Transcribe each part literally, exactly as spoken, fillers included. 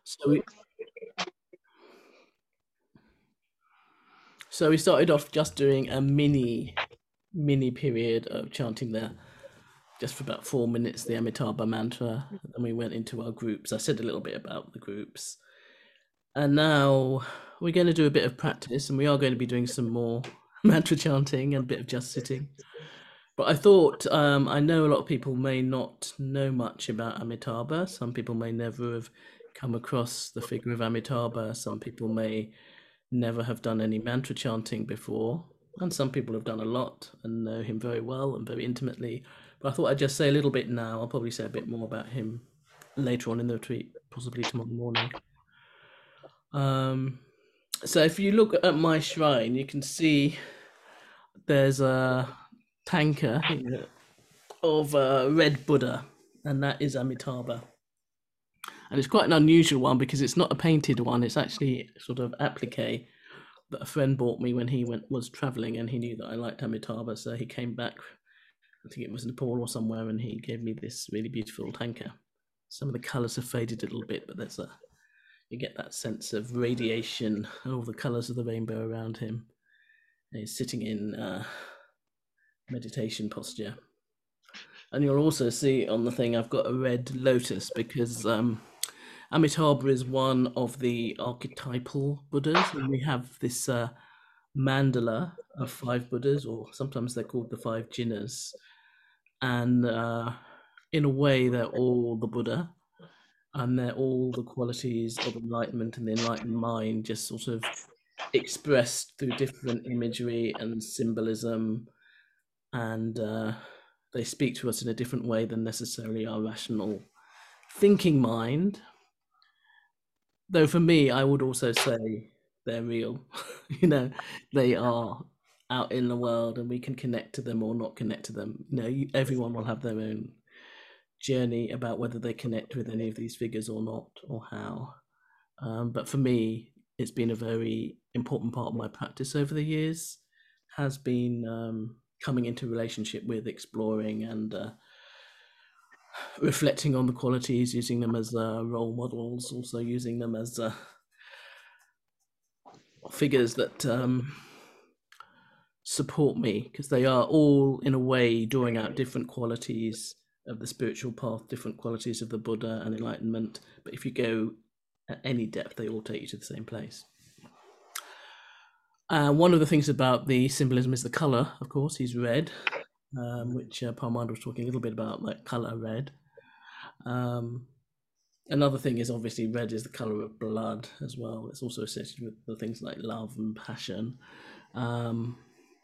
So we, so we started off just doing a mini, mini period of chanting there, just for about four minutes, the Amitabha mantra. And then we went into our groups. I said a little bit about the groups. And now we're going to do a bit of practice, and we are going to be doing some more mantra chanting and a bit of just sitting. But I thought, um, I know a lot of people may not know much about Amitabha. Some people may never have come across the figure of Amitabha. Some people may never have done any mantra chanting before. And some people have done a lot and know him very well and very intimately. But I thought I'd just say a little bit now. I'll probably say a bit more about him later on in the retreat, possibly tomorrow morning. Um, so if you look at my shrine, you can see there's a tanka here of a red Buddha, and that is Amitabha. And it's quite an unusual one because it's not a painted one, it's actually sort of applique that a friend bought me when he went was traveling, and he knew that I liked Amitabha, so he came back, I think it was Nepal or somewhere, and he gave me this really beautiful tanka. Some of the colours have faded a little bit, but there's a you get that sense of radiation, all the colours of the rainbow around him. And he's sitting in uh, meditation posture. And you'll also see on the thing I've got a red lotus because um, Amitabha is one of the archetypal Buddhas, and we have this uh, mandala of five Buddhas, or sometimes they're called the five Jinnas. And uh, in a way, they're all the Buddha, and they're all the qualities of enlightenment and the enlightened mind, just sort of expressed through different imagery and symbolism, and uh, they speak to us in a different way than necessarily our rational thinking mind. Though for me, I would also say they're real. you know, they are out in the world, and we can connect to them or not connect to them. You know, you, everyone will have their own journey about whether they connect with any of these figures or not, or how. Um, but for me, it's been a very important part of my practice over the years, has been um, coming into relationship with, exploring, and uh, reflecting on the qualities, using them as uh, role models, also using them as uh, figures that um, support me, because they are all, in a way, drawing out different qualities of the spiritual path, different qualities of the Buddha and enlightenment. But if you go at any depth, they all take you to the same place. Uh, one of the things about the symbolism is the color, of course. He's red, um, which uh, Parmand was talking a little bit about, like color red. Um, another thing is obviously red is the color of blood as well. It's also associated with the things like love and passion. Um,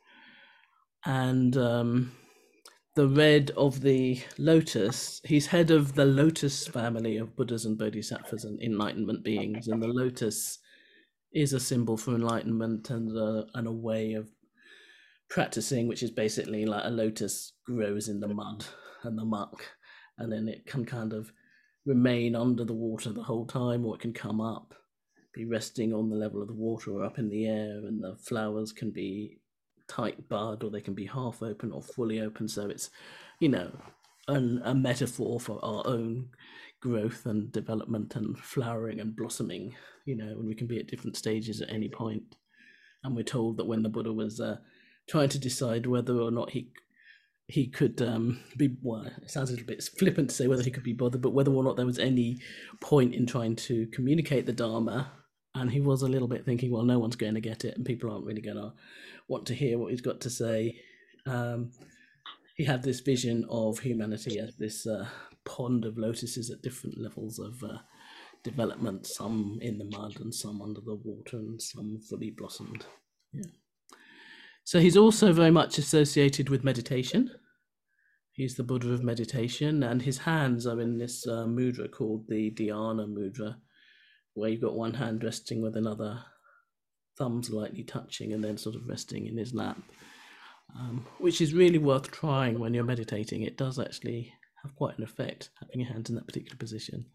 and um, the red of the lotus, he's head of the lotus family of Buddhas and Bodhisattvas and enlightenment beings. And the lotus is a symbol for enlightenment and a, and a way of practicing, which is basically like a lotus grows in the mud and the muck, and then it can kind of remain under the water the whole time, or it can come up, be resting on the level of the water or up in the air, and the flowers can be tight bud, or they can be half open or fully open. So it's, you know, an, a metaphor for our own growth and development and flowering and blossoming, you know, and we can be at different stages at any point. And we're told that when the Buddha was uh, trying to decide whether or not he he could um, be, well, it sounds a little bit flippant to say whether he could be bothered, but whether or not there was any point in trying to communicate the Dharma. And he was a little bit thinking, well, no one's going to get it, and people aren't really going to want to hear what he's got to say. Um, he had this vision of humanity as this uh, pond of lotuses at different levels of uh, development, some in the mud and some under the water and some fully blossomed. Yeah. So he's also very much associated with meditation. He's the Buddha of meditation, and his hands are in this uh, mudra called the Dhyana mudra, where you've got one hand resting with another, thumbs lightly touching, and then sort of resting in his lap, um, which is really worth trying when you're meditating. It does actually have quite an effect, having your hands in that particular position.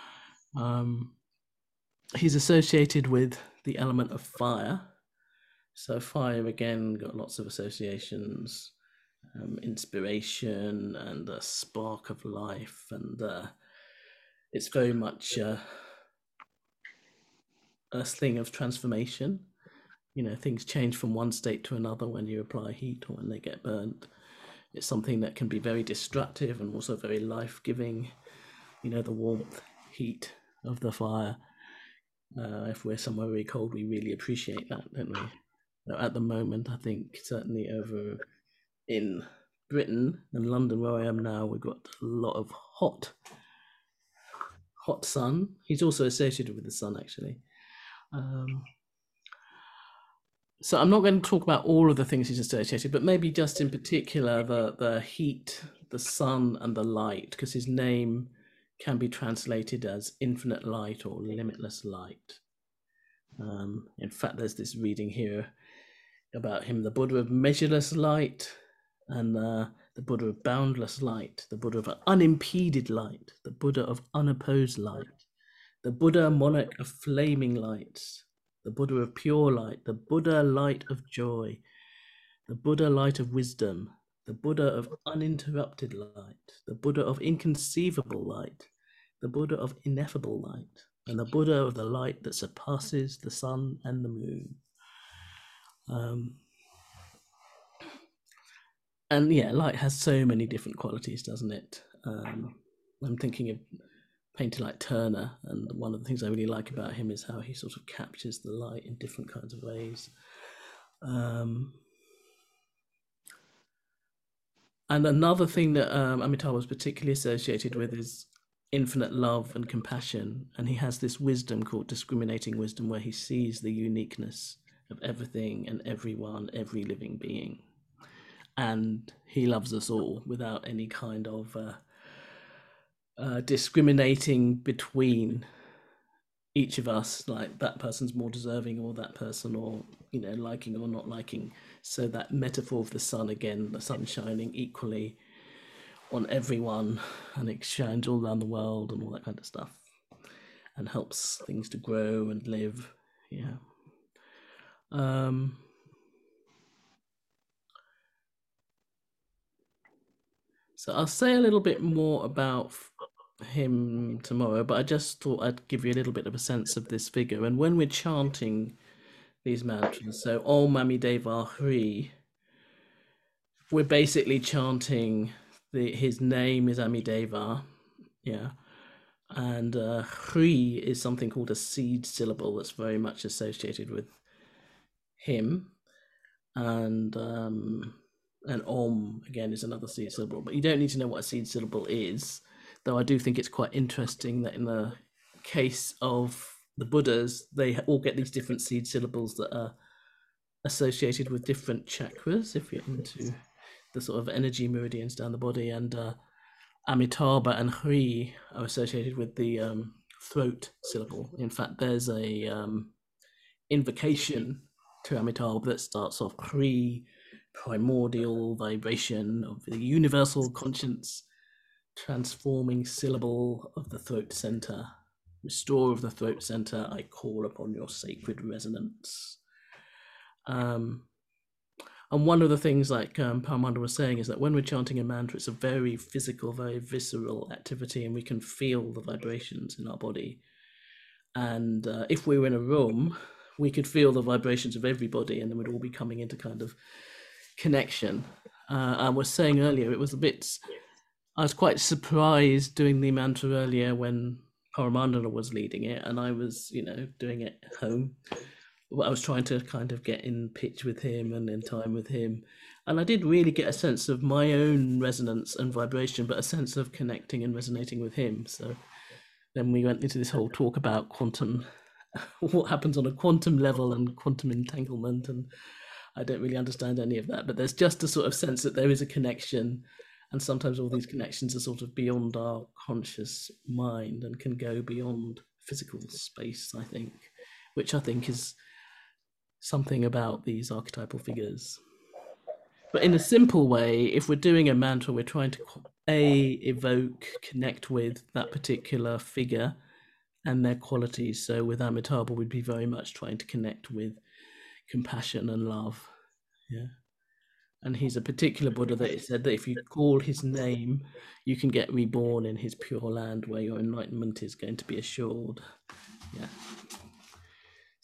Um, he's associated with the element of fire. So fire, again, got lots of associations, um, inspiration and a spark of life. And uh, it's very much uh, a thing of transformation. You know, things change from one state to another when you apply heat or when they get burnt. It's something that can be very destructive and also very life-giving. You know, the warmth, heat of the fire. Uh, if we're somewhere very cold, we really appreciate that, don't we? So at the moment, I think certainly over in Britain and London, where I am now, we've got a lot of hot, hot sun. He's also associated with the sun, actually. Um, so I'm not going to talk about all of the things he's associated, but maybe just in particular the the heat, the sun, and the light, because his name can be translated as infinite light or limitless light. Um, in fact, there's this reading here about him, the Buddha of measureless light, and uh, the Buddha of boundless light, the Buddha of unimpeded light, the Buddha of unopposed light, the Buddha monarch of flaming lights, the Buddha of pure light, the Buddha light of joy, the Buddha light of wisdom, the Buddha of uninterrupted light, the Buddha of inconceivable light, the Buddha of ineffable light, and the Buddha of the light that surpasses the sun and the moon. Um, and yeah, light has so many different qualities, doesn't it? Um, I'm thinking of painter like Turner, and one of the things I really like about him is how he sort of captures the light in different kinds of ways. Um, and another thing that um, Amitabha was particularly associated with is infinite love and compassion, and he has this wisdom called discriminating wisdom, where he sees the uniqueness of everything and everyone, every living being, and he loves us all without any kind of uh, uh, discriminating between each of us, like that person's more deserving or that person, or you know, liking or not liking. So that metaphor of the sun again, the sun shining equally on everyone, and it shines all around the world and all that kind of stuff, and helps things to grow and live. Yeah. Um, so I'll say a little bit more about him tomorrow, but I just thought I'd give you a little bit of a sense of this figure. And when we're chanting these mantras, so Om Amideva Hri, we're basically chanting the his name is Amideva, yeah, and uh, Hri is something called a seed syllable that's very much associated with him, and um, and Om again is another seed syllable, but you don't need to know what a seed syllable is. Though I do think it's quite interesting that in the case of the Buddhas, they all get these different seed syllables that are associated with different chakras, if you're into the sort of energy meridians down the body. And uh, Amitabha and Hri are associated with the um, throat syllable. In fact, there's a um, invocation to Amitabha that starts off Hri, primordial vibration of the universal conscience, transforming syllable of the throat center, restorer of the throat center, I call upon your sacred resonance. Um, and one of the things, like um, Paramahansa was saying, is that when we're chanting a mantra, it's a very physical, very visceral activity, and we can feel the vibrations in our body. And uh, if we were in a room, we could feel the vibrations of everybody, and then we'd all be coming into kind of connection. Uh, I was saying earlier, it was a bit... I was quite surprised doing the mantra earlier when Paramananda was leading it, and I was, you know, doing it at home. I was trying to kind of get in pitch with him and in time with him. And I did really get a sense of my own resonance and vibration, but a sense of connecting and resonating with him. So then we went into this whole talk about quantum, what happens on a quantum level and quantum entanglement. And I don't really understand any of that, but there's just a sort of sense that there is a connection. And sometimes all these connections are sort of beyond our conscious mind and can go beyond physical space, I think, which I think is something about these archetypal figures. But in a simple way, if we're doing a mantra, we're trying to A, evoke, connect with that particular figure and their qualities. So with Amitabha, we'd be very much trying to connect with compassion and love. Yeah. And he's a particular Buddha that said that if you call his name, you can get reborn in his pure land where your enlightenment is going to be assured. Yeah.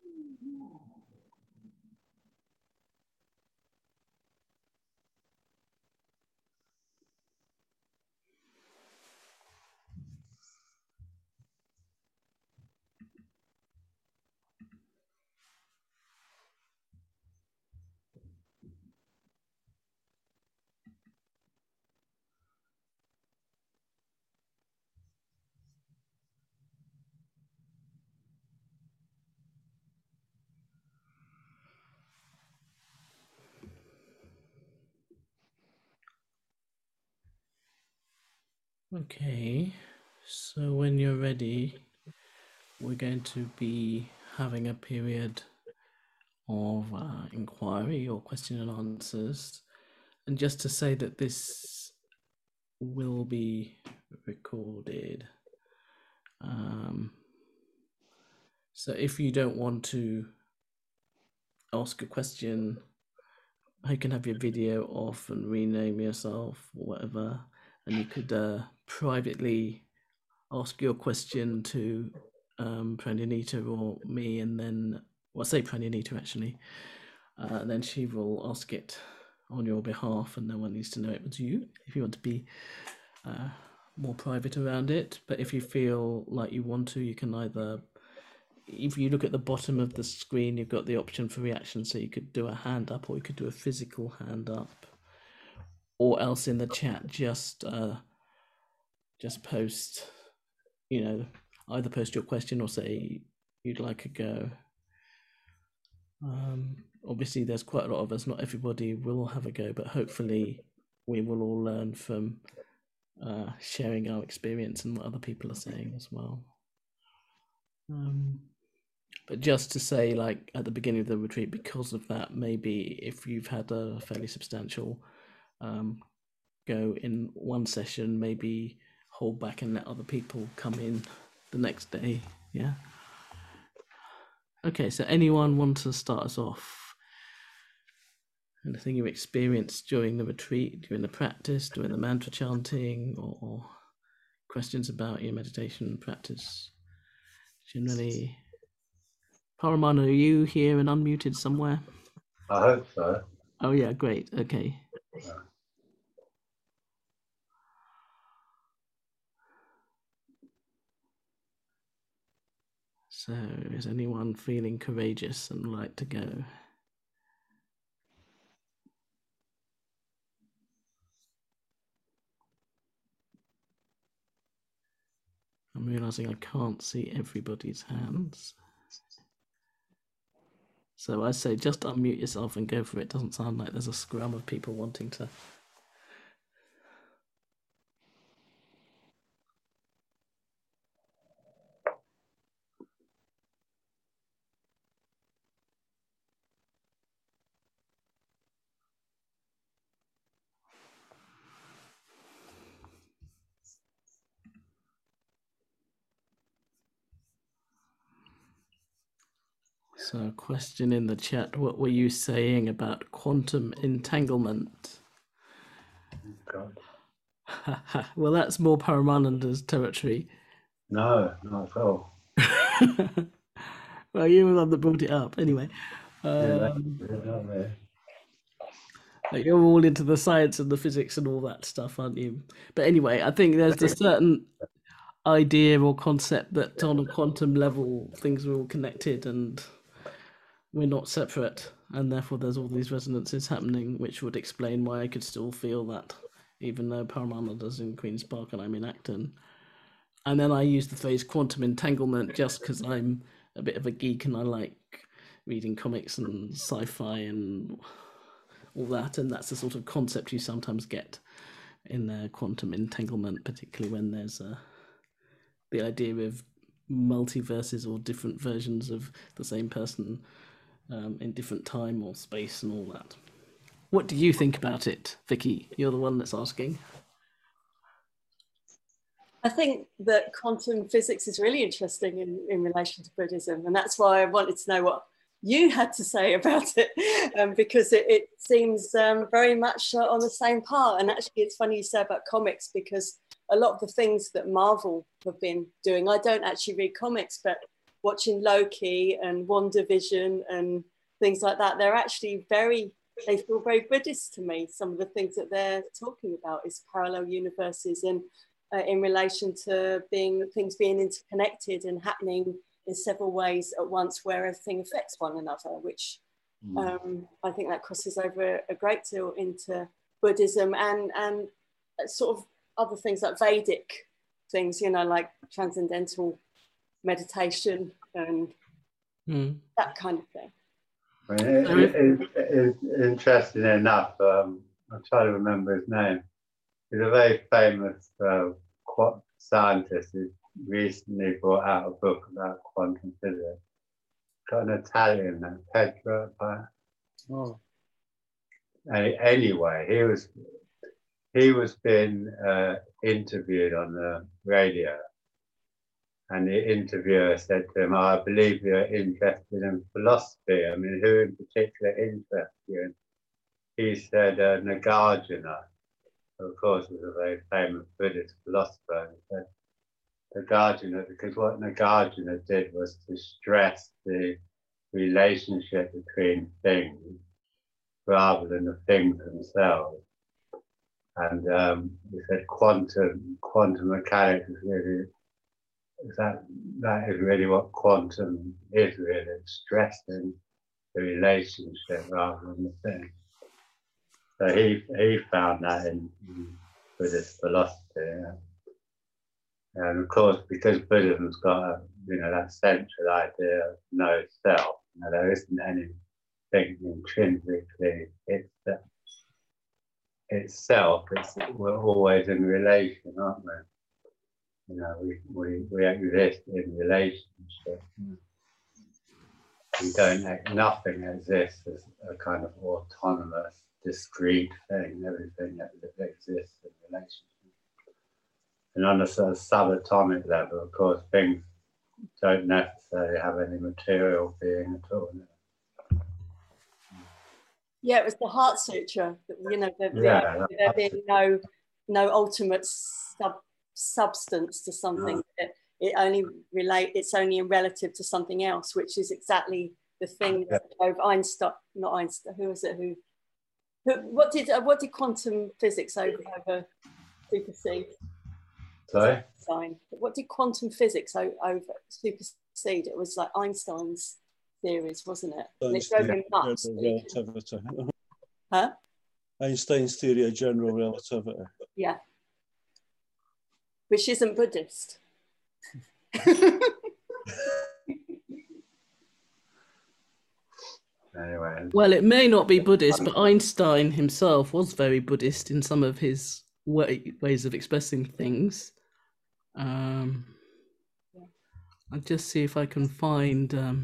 Okay, so when you're ready, we're going to be having a period of uh, inquiry or question and answers. And just to say that this will be recorded. Um, so if you don't want to ask a question, you can have your video off and rename yourself or whatever, and you could uh, privately ask your question to um, Pranyanita or me, and then, well, say Pranyanita actually, uh, and then she will ask it on your behalf, and no one needs to know it was you if you want to be uh, more private around it. But if you feel like you want to, you can either, if you look at the bottom of the screen, you've got the option for reaction, so you could do a hand up or you could do a physical hand up, or else in the chat just uh, just post, you know, either post your question or say you'd like a go. Um, obviously, there's quite a lot of us. Not everybody will have a go, but hopefully we will all learn from uh, sharing our experience and what other people are saying as well. Um, but just to say, like at the beginning of the retreat, because of that, maybe if you've had a fairly substantial um, go in one session, maybe hold back and let other people come in the next day. Yeah. Okay, so anyone want to start us off? Anything you experienced during the retreat, during the practice, during the mantra chanting, or, or questions about your meditation practice generally? Paramana, are you here and unmuted somewhere? I hope so. Oh yeah, great. Okay. Yeah. So, is anyone feeling courageous and like to go? I'm realizing I can't see everybody's hands. So I say just unmute yourself and go for it. Doesn't sound like there's a scrum of people wanting to. So, question in the chat, what were you saying about quantum entanglement? God. Well, that's more Paramananda's territory. No, not at all. Well, you were the one that brought it up. Anyway. Yeah, Um, yeah, like you're all into the science and the physics and all that stuff, aren't you? But anyway, I think there's a certain idea or concept that on a quantum level, things are all connected and we're not separate, and therefore there's all these resonances happening, which would explain why I could still feel that, even though Paramananda's in Queen's Park and I'm in Acton. And then I use the phrase quantum entanglement just because I'm a bit of a geek and I like reading comics and sci-fi and all that, and that's the sort of concept you sometimes get in the quantum entanglement, particularly when there's a, the idea of multiverses or different versions of the same person um, in different time or space and all that. What do you think about it, Vicky? You're the one that's asking. I think that quantum physics is really interesting in, in relation to Buddhism, and that's why I wanted to know what you had to say about it, um, because it, it seems um, very much uh, on the same part. And actually, it's funny you say about comics, because a lot of the things that Marvel have been doing, I don't actually read comics, but watching Loki and WandaVision and things like that, they're actually very, they feel very Buddhist to me. Some of the things that they're talking about is parallel universes and uh, in relation to being things being interconnected and happening in several ways at once where everything affects one another, which um, I think that crosses over a great deal into Buddhism and, and sort of other things like Vedic things, you know, like transcendental meditation and mm. that kind of thing. I mean, it, it, it, it's interesting enough. Um, I'm trying to remember his name. He's a very famous uh, qu- scientist who recently brought out a book about quantum physics. Got an Italian name, Pedro. Oh. Anyway, he was he was being uh, interviewed on the radio, and the interviewer said to him, oh, "I believe you're interested in philosophy. I mean, who in particular interests you?" And he said, uh, "Nagarjuna." Of course, was a very famous Buddhist philosopher. And he said, Nagarjuna, because what Nagarjuna did was to stress the relationship between things rather than the things themselves. And um, he said quantum quantum mechanics is really that that is really what quantum is really, stressing the relationship rather than the thing. So he he found that in, in Buddhist philosophy. Yeah. And of course, because Buddhism's got a, you know, that central idea of no self, you know, there isn't anything intrinsically it's itself. It's we're always in relation, aren't we? You know, we we, we exist in relationship. We don't. Nothing exists as a kind of autonomous, discrete thing. Everything that exists in relationship. And on a sort of subatomic level, of course, things don't necessarily have any material being at all. Yeah, it was the Heart Sutra, you know, there, Yeah, there being no, no ultimate sub, substance to something. Yeah. It, it only relate, it's only in relative to something else, which is exactly the thing Yeah. of Einstein, not Einstein, who was it, who, who what did uh, what did quantum physics over, over supersede? Sorry? Einstein. What did quantum physics over, over supersede? It was like Einstein's theories, wasn't it? And it drove him nuts. Relativity. Huh? Einstein's theory of general relativity. Yeah. Which isn't Buddhist. Anyway. Well, it may not be Buddhist, but Einstein himself was very Buddhist in some of his way, ways of expressing things. Um, I'll just see if I can find... Um,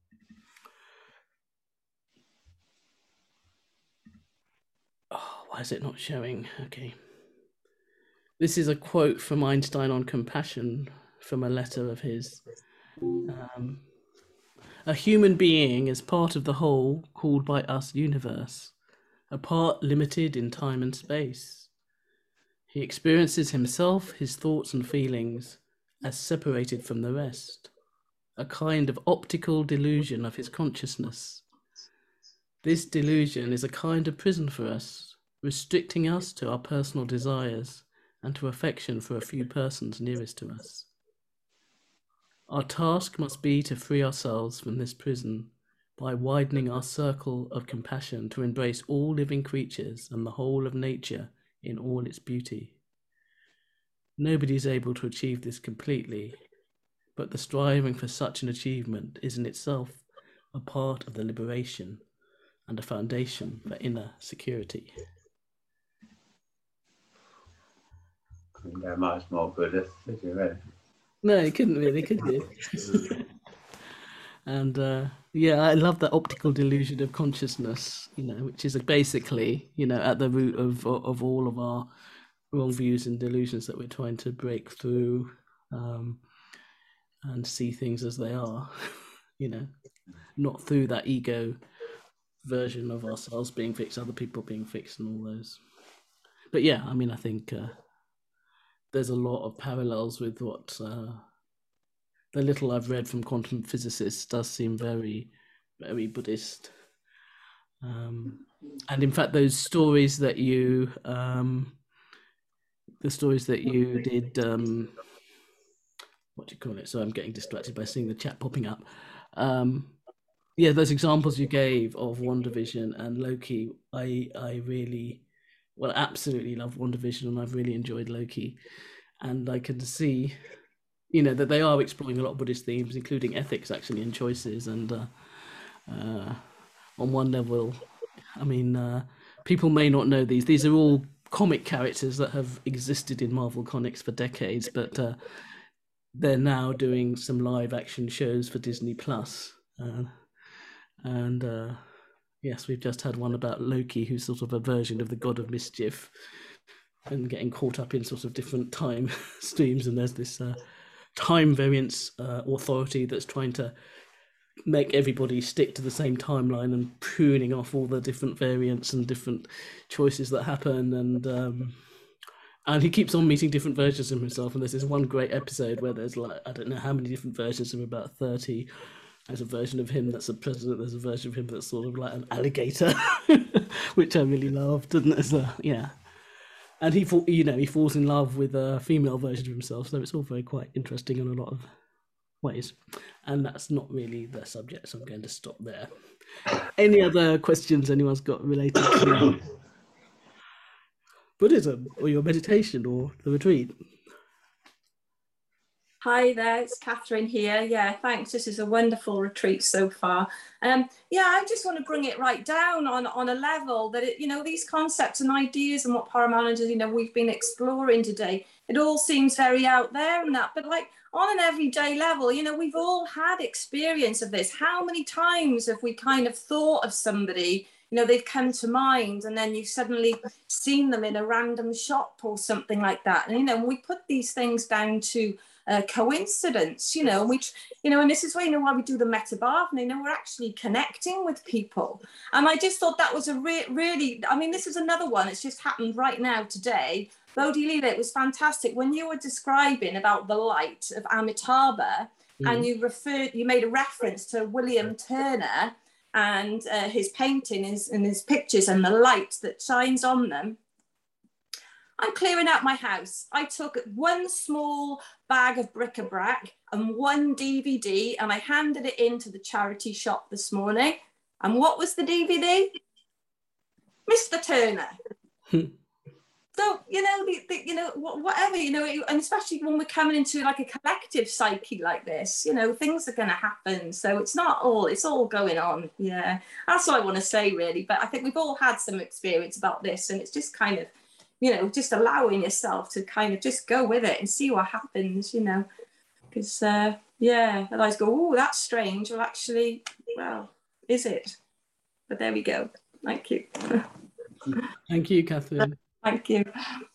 oh, why is it not showing? Okay. This is a quote from Einstein on compassion from a letter of his. Um, a human being is part of the whole called by us universe, a part limited in time and space. He experiences himself, his thoughts and feelings, as separated from the rest, a kind of optical delusion of his consciousness. This delusion is a kind of prison for us, restricting us to our personal desires and to affection for a few persons nearest to us. Our task must be to free ourselves from this prison by widening our circle of compassion to embrace all living creatures and the whole of nature in all its beauty. Nobody is able to achieve this completely, but the striving for such an achievement is in itself a part of the liberation and a foundation for inner security. Couldn't go much more Buddhist, did you really? No, you couldn't really, could you? And uh, yeah, I love that optical delusion of consciousness, you know, which is basically, you know, at the root of of all of our wrong views and delusions that we're trying to break through um, and see things as they are, you know, not through that ego version of ourselves being fixed, other people being fixed, and all those. But yeah, I mean, I think uh, there's a lot of parallels with what uh, the little I've read from quantum physicists does seem very, very Buddhist. Um, and in fact, those stories that you, um, the stories that you did, um, what do you call it? So I'm getting distracted by seeing the chat popping up. Um, yeah, those examples you gave of WandaVision and Loki, I I really, well, absolutely love WandaVision, and I've really enjoyed Loki. And I can see, you know, that they are exploring a lot of Buddhist themes, including ethics, actually, and choices. And uh, uh, on one level, I mean, uh, people may not know these. These are all comic characters that have existed in Marvel Comics for decades, but uh, they're now doing some live action shows for Disney Plus. Uh, and uh, yes, we've just had one about Loki, who's sort of a version of the God of Mischief, and getting caught up in sort of different time streams. And there's this uh, time variance uh, authority that's trying to make everybody stick to the same timeline and pruning off all the different variants and different choices that happen. And um, and he keeps on meeting different versions of himself. And there's this one great episode where there's like, I don't know how many different versions of about thirty. There's a version of him that's a president. There's a version of him that's sort of like an alligator, which I really loved. And there's a, yeah. And he, you know, he falls in love with a female version of himself. So it's all very quite interesting in a lot of ways. And that's not really the subject, so I'm going to stop there. Any other questions anyone's got related to Buddhism or your meditation or the retreat? Hi there, it's Catherine here. Yeah, thanks. This is a wonderful retreat so far. Um, yeah, I just want to bring it right down on, on a level that, it, you know, these concepts and ideas and what Paramananda, you know, we've been exploring today, it all seems very out there and that, but like on an everyday level, you know, we've all had experience of this. How many times have we kind of thought of somebody, you know, they've come to mind and then you've suddenly seen them in a random shop or something like that. And, you know, we put these things down to Uh, coincidence, you know, which, you know, and this is why, you know, why we do the Metabhavana, you know, we're actually connecting with people. And I just thought that was a re really, I mean, this is another one. It's just happened right now today. Bodhi Leela, it was fantastic. When you were describing about the light of Amitabha, mm. and you referred, you made a reference to William Turner and uh, his painting his, and his pictures and the light that shines on them. I'm clearing out my house. I took one small bag of bric-a-brac and one D V D and I handed it into the charity shop this morning. And what was the D V D? Mister Turner. So, you know, the, the, you know, whatever, you know, and especially when we're coming into like a collective psyche like this, you know, things are going to happen. So it's not all, it's all going on. Yeah, that's what I want to say really. But I think we've all had some experience about this and it's just kind of, you know, just allowing yourself to kind of just go with it and see what happens, you know, because, uh, yeah, otherwise go, oh, that's strange. Well, actually, well, is it? But there we go. Thank you. Thank you, Catherine. Thank you.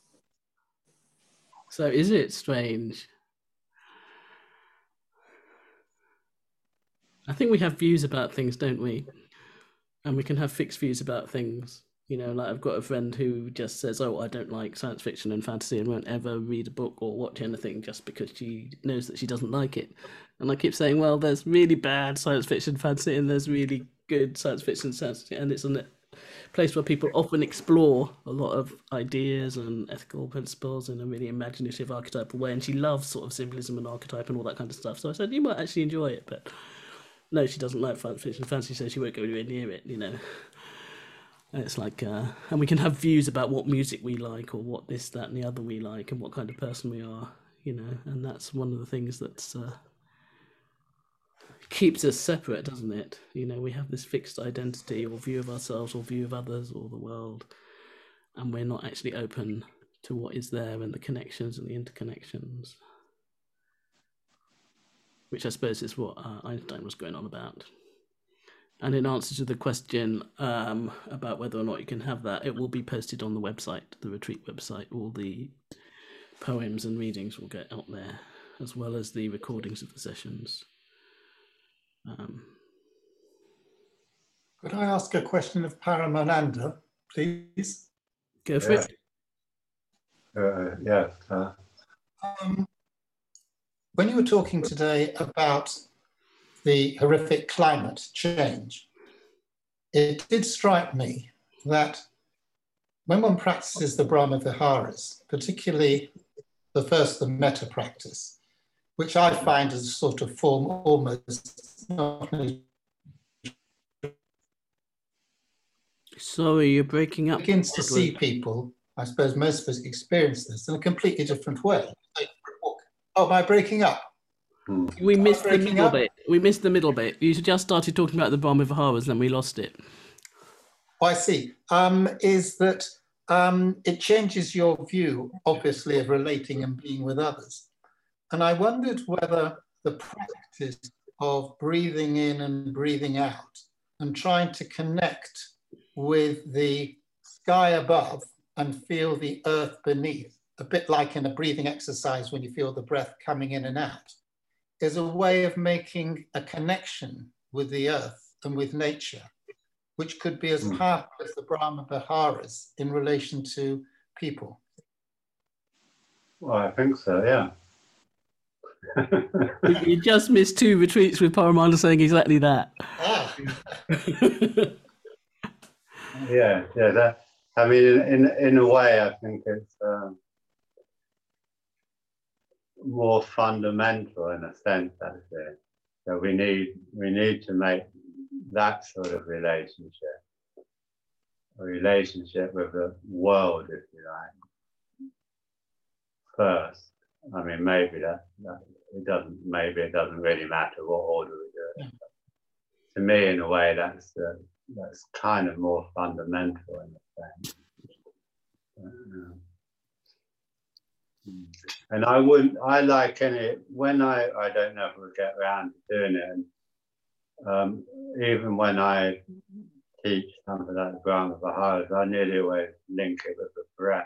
So is it strange? I think we have views about things, don't we? And we can have fixed views about things. You know, like I've got a friend who just says, oh, I don't like science fiction and fantasy and won't ever read a book or watch anything just because she knows that she doesn't like it. And I keep saying, well, there's really bad science fiction fantasy and there's really good science fiction fantasy. And it's a place where people often explore a lot of ideas and ethical principles in a really imaginative, archetypal way. And she loves sort of symbolism and archetype and all that kind of stuff. So I said, you might actually enjoy it. But no, she doesn't like science fiction fantasy, so she won't go anywhere near it, you know. It's like, uh, and we can have views about what music we like or what this, that, and the other we like and what kind of person we are, you know, and that's one of the things that uh, keeps us separate, doesn't it? You know, we have this fixed identity or view of ourselves or view of others or the world, and we're not actually open to what is there and the connections and the interconnections, which I suppose is what uh, Einstein was going on about. And in answer to the question um, about whether or not you can have that, it will be posted on the website, the retreat website. All the poems and readings will get out there, as well as the recordings of the sessions. Um, Could I ask a question of Paramananda, please? Go for yeah. it. Uh, yes. Uh. Um, when you were talking today about the horrific climate change, it did strike me that when one practices the Brahma Viharas, particularly the first, the metta practice, which I find as a sort of form almost not only Sorry, you're breaking up. begins to Edward. see people, I suppose most of us experience this in a completely different way. Oh, am I breaking up? We missed the breaking middle up? bit. We missed the middle bit. You just started talking about the Brahma Viharas, and we lost it. Oh, I see. Um, is that um, it changes your view, obviously, of relating and being with others. And I wondered whether the practice of breathing in and breathing out and trying to connect with the sky above and feel the earth beneath, a bit like in a breathing exercise when you feel the breath coming in and out, is a way of making a connection with the earth and with nature, which could be as powerful as the Brahma Viharas in relation to people. Well, I think so, yeah. You just missed two retreats with Paramananda saying exactly that. Ah. yeah, yeah. That, I mean, in in a way, I think it's um, more fundamental in a sense. Actually, that we need we need to make that sort of relationship, a relationship with the world, if you like, first. I mean, maybe that, that it doesn't. Maybe it doesn't really matter what order we do it. But to me, in a way, that's uh, that's kind of more fundamental in a sense. Uh, and I wouldn't. I like any when I. I don't know if we'll get around to doing it. And, um, even when I teach something like the Brahma Viharas, I nearly always link it with the breath.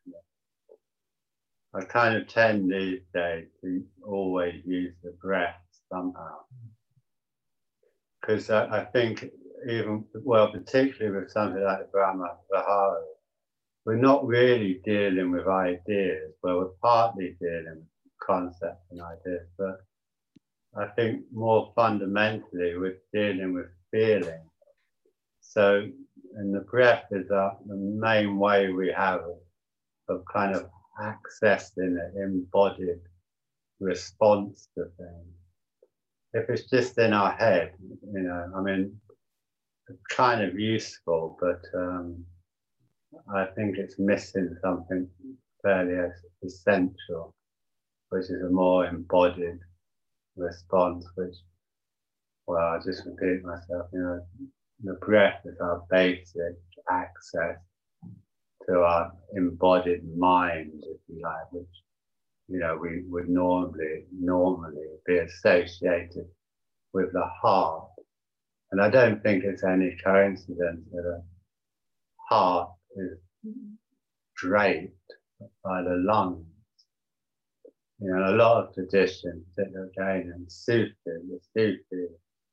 I kind of tend these days to always use the breath somehow. Because I, I think even, well, particularly with something like the Brahma Viharas, we're not really dealing with ideas. Well, we're partly dealing with concepts and ideas, but I think more fundamentally we're dealing with feeling. So, and the breath is uh, the main way we have of, of kind of accessing an embodied response to things. If it's just in our head, you know, I mean, it's kind of useful, but um, I think it's missing something fairly essential, which is a more embodied response, which, well, I'll just repeat myself, you know, the breath is our basic access to our embodied mind, if you like, which, you know, we would normally, normally be associated with the heart. And I don't think it's any coincidence that a heart is draped by the lungs. You know, a lot of traditions, again, in Sufi, the Sufi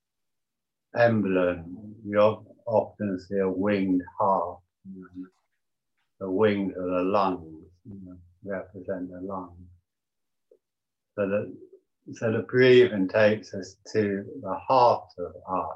emblem, you often see a winged heart. You know, the wings of the lungs, you know, represent the lungs. So the, so the breathing takes us to the heart of art.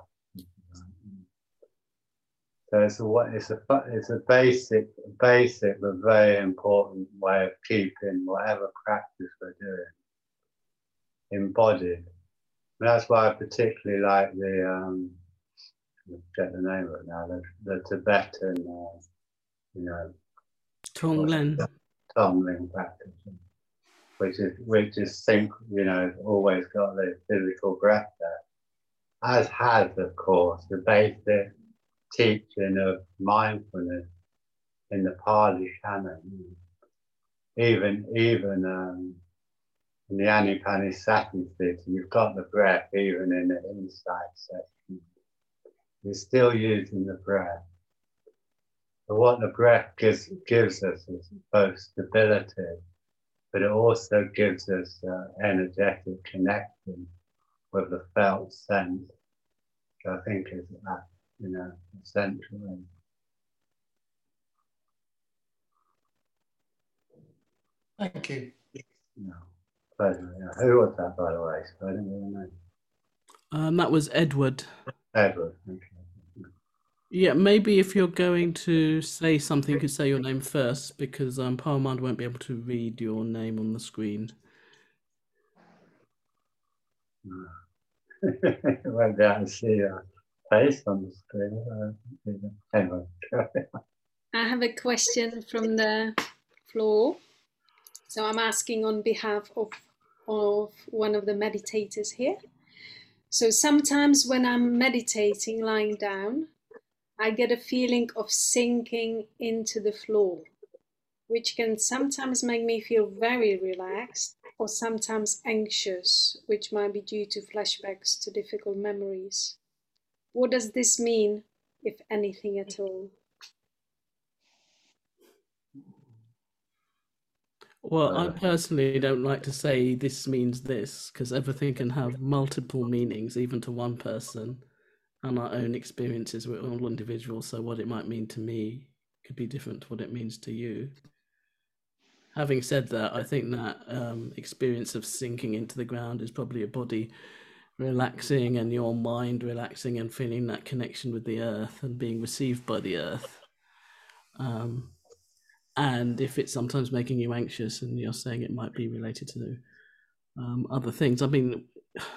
So it's a, it's a, it's a basic, basic but very important way of keeping whatever practice we're doing embodied. And that's why I particularly like the, um, I forget the name of it now, the, the Tibetan, uh, you know, Tonglen. Tonglen practice, which is which is sync, you know, always got the physical breath there, as has, of course, the basic teaching of mindfulness in the Pali Canon. Even even um, in the Anapanasati Sutta, you've got the breath even in the inside section. You're still using the breath. But what the breath gives, gives us is both stability, but it also gives us uh, energetic connection with the felt sense, which I think is, uh, you know, essential. Thank you. You know. Pleasure, yeah. Who was that, by the way? I didn't really know. Um, that was Edward. Edward. Okay. Yeah, maybe if you're going to say something, you could say your name first, because um, Paramount won't be able to read your name on the screen. I went down and see your face on the screen. Uh, anyway. I have a question from the floor. So I'm asking on behalf of, of one of the meditators here. So sometimes when I'm meditating, lying down, I get a feeling of sinking into the floor, which can sometimes make me feel very relaxed or sometimes anxious, which might be due to flashbacks to difficult memories. What does this mean, if anything at all? Well, I personally don't like to say this means this, because everything can have multiple meanings, even to one person, and our own experiences. We're all individuals, so what it might mean to me could be different to what it means to you. Having said that, I think that um, experience of sinking into the ground is probably your body relaxing and your mind relaxing and feeling that connection with the earth and being received by the earth. Um, and if it's sometimes making you anxious and you're saying it might be related to um, other things, I mean,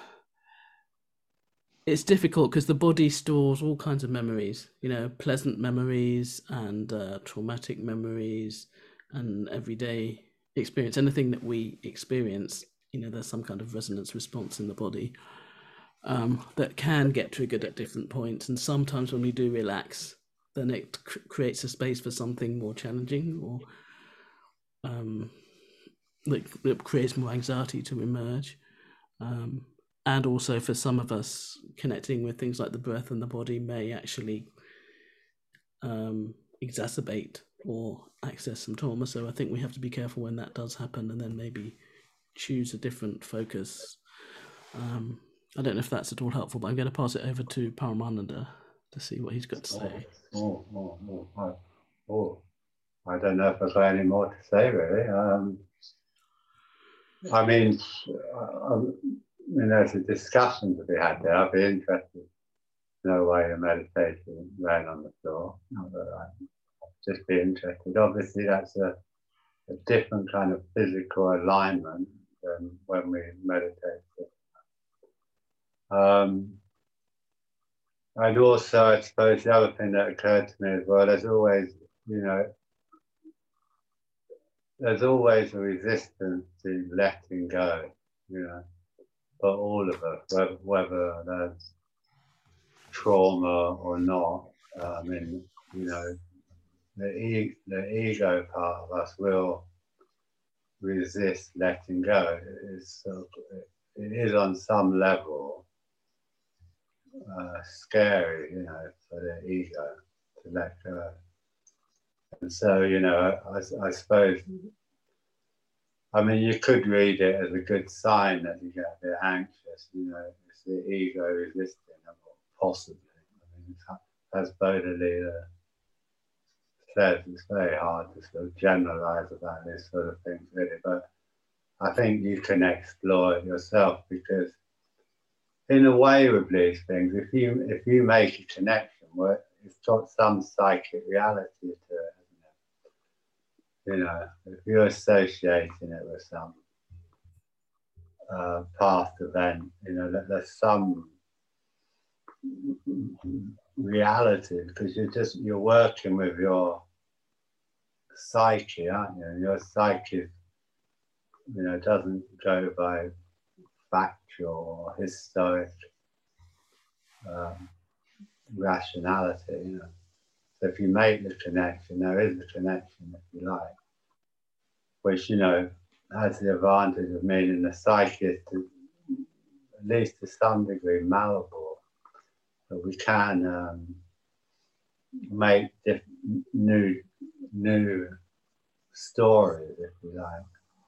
it's difficult because the body stores all kinds of memories, you know, pleasant memories and uh, traumatic memories and everyday experience. Anything that we experience, you know, there's some kind of resonance response in the body um, that can get triggered at different points. And sometimes when we do relax, then it cr- creates a space for something more challenging or um, that, that creates more anxiety to emerge. Um, and also for some of us, connecting with things like the breath and the body may actually um, exacerbate or access some trauma. So I think we have to be careful when that does happen and then maybe choose a different focus. Um, I don't know if that's at all helpful, but I'm going to pass it over to Paramananda to see what he's got to say. Oh, oh, oh, oh, oh. I don't know if I've got any more to say, really. Um, I mean, I, I, you know, there's a discussion to be had there. I'd be interested to know why you're meditating laying on the floor. Not that I'd just be interested. Obviously, that's a, a different kind of physical alignment than when we meditate. Um, and also, I suppose the other thing that occurred to me as well, there's always, you know, there's always a resistance to letting go, you know, for all of us, whether, whether there's trauma or not. I mean, you know, the, e- the ego part of us will resist letting go. It's sort of, it is on some level uh, scary, you know, for the ego to let go. And so, you know, I, I suppose, I mean, you could read it as a good sign that you get a bit anxious, you know, it's the ego resisting, possibly. I mean, as Baudelaire says, it's very hard to sort of generalize about this sort of thing, really, but I think you can explore it yourself, because in a way with these things, if you if you make a connection, where it's got some psychic reality to it, hasn't it? You know, if you're associating it with some uh, past event, you know, that there's some reality, because you're just you're working with your psyche, aren't you? And your psyche, you know, doesn't go by factual or historic um, rationality, you know. So if you make the connection, there is a connection, if you like, which, you know, has the advantage of meaning the psyche is, to, at least to some degree, malleable. But we can um, make diff- new, new stories, if you like.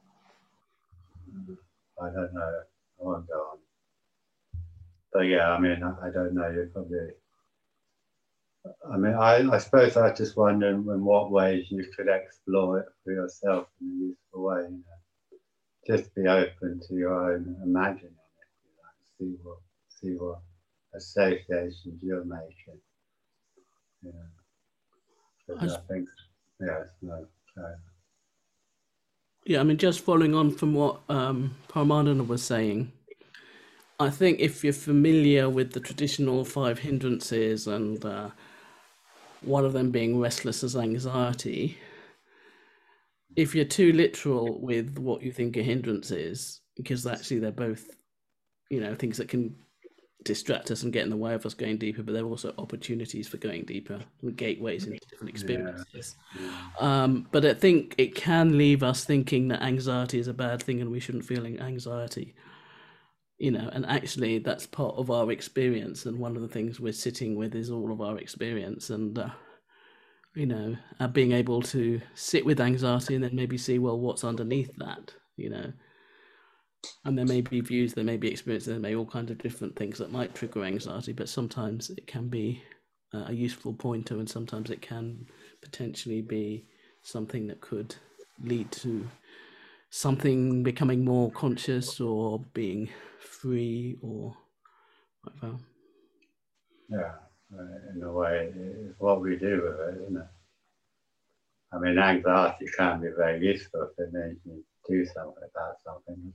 I don't know. I won't go on. But yeah, I mean, I, I don't know. You're probably. I mean, I, I suppose I just wonder in what ways you could explore it for yourself in a useful way. You know? just be open to your own imagining, see what, see what associations you're making. Yeah. Because I think, yes, no, sorry. Yeah, I mean, just following on from what um, Paramadana was saying, I think if you're familiar with the traditional five hindrances and uh, one of them being restless as anxiety, if you're too literal with what you think a hindrance is, because actually they're both, you know, things that can distract us and get in the way of us going deeper, but they're also opportunities for going deeper and gateways into different experiences. Yeah. Um, but I think it can leave us thinking that anxiety is a bad thing and we shouldn't feel anxiety. You know, and actually that's part of our experience, and one of the things we're sitting with is all of our experience, and uh, you know, uh, being able to sit with anxiety and then maybe see, well, what's underneath that, you know, and there may be views, there may be experiences, there may be all kinds of different things that might trigger anxiety, but sometimes it can be uh, a useful pointer, and sometimes it can potentially be something that could lead to something becoming more conscious or being free or whatever. Yeah, in a way, it's what we do with it, isn't it? I mean, anxiety can be very useful if it means you do something about something, isn't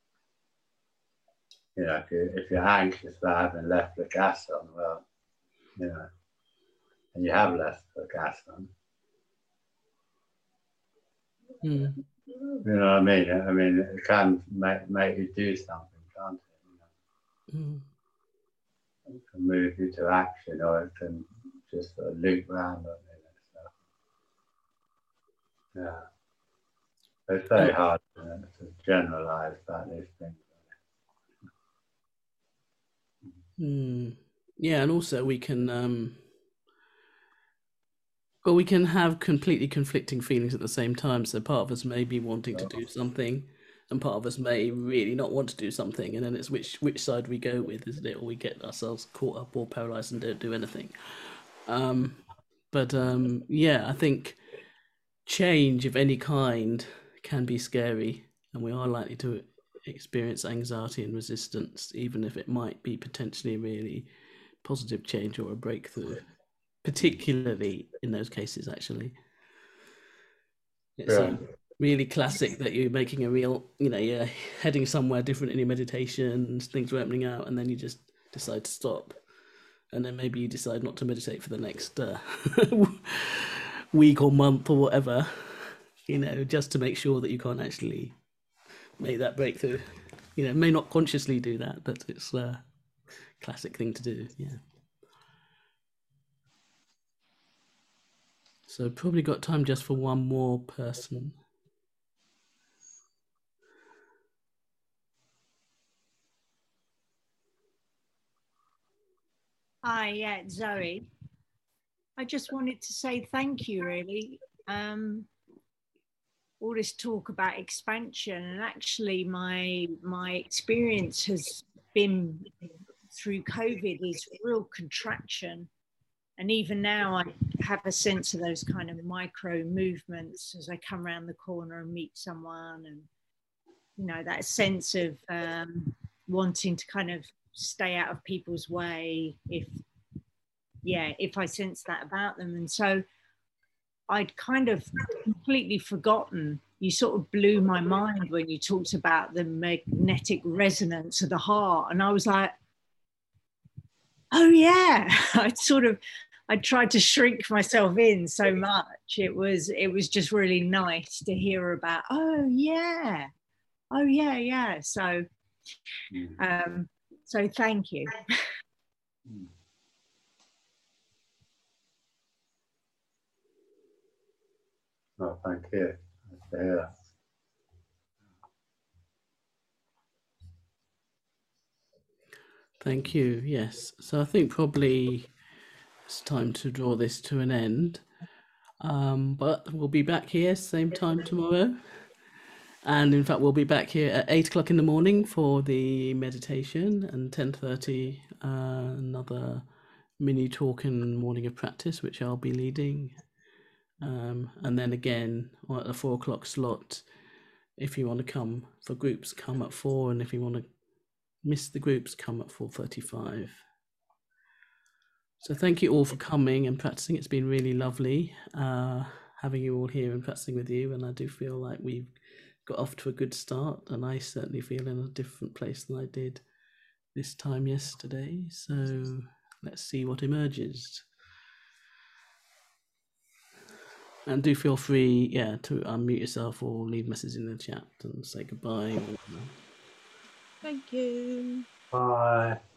it? You know, if, you, if you're anxious for having left the gas on, well, you know, and you have left the gas on. Mm. You know what I mean? I mean, it can make, make you do something, can't it? You know? Mm. It can move you to action, or it can just sort of loop around on it and stuff. Yeah. It's very hard, you know, to generalize about these things. Mm. Yeah, and also we can, um, well, we can have completely conflicting feelings at the same time. So part of us may be wanting to do something, and part of us may really not want to do something, and then it's which which side we go with, isn't it? Or we get ourselves caught up or paralyzed and don't do anything. Um, but um, yeah, I think change of any kind can be scary, and we are likely to experience anxiety and resistance, even if it might be potentially really positive change or a breakthrough, particularly in those cases. Actually, it's Yeah. um, really classic that you're making a real, you know, you're heading somewhere different in your meditation, things are opening out, and then you just decide to stop, and then maybe you decide not to meditate for the next uh, week or month or whatever, you know, just to make sure that you can't actually make that breakthrough. You know, may not consciously do that, but it's a classic thing to do. Yeah. So probably got time just for one more person. Hi, yeah, Zoe. I just wanted to say thank you, really. Um, all this talk about expansion, and actually my my experience has been through COVID is real contraction. And even now I have a sense of those kind of micro movements as I come around the corner and meet someone, and, you know, that sense of um, wanting to kind of stay out of people's way if, yeah, if I sense that about them. And so I'd kind of completely forgotten. You sort of blew my mind when you talked about the magnetic resonance of the heart. And I was like, oh yeah, I'd sort of, I tried to shrink myself in so much. It was, it was just really nice to hear about, oh yeah, oh yeah, yeah. So, um, so thank you. Oh, thank you. Yeah. Thank you. Yes. So I think probably it's time to draw this to an end. Um, but we'll be back here same time tomorrow. And in fact, we'll be back here at eight o'clock in the morning for the meditation, and ten thirty uh, another mini talk and morning of practice, which I'll be leading. Um, and then again at the four o'clock slot, if you want to come for groups, come at four, and if you want to miss the groups, come at four thirty-five. So thank you all for coming and practicing. It's been really lovely uh, having you all here and practicing with you, and I do feel like we've got off to a good start, and I certainly feel in a different place than I did this time yesterday. So let's see what emerges. And do feel free, yeah, to unmute yourself or leave messages in the chat and say goodbye. Thank you. Bye.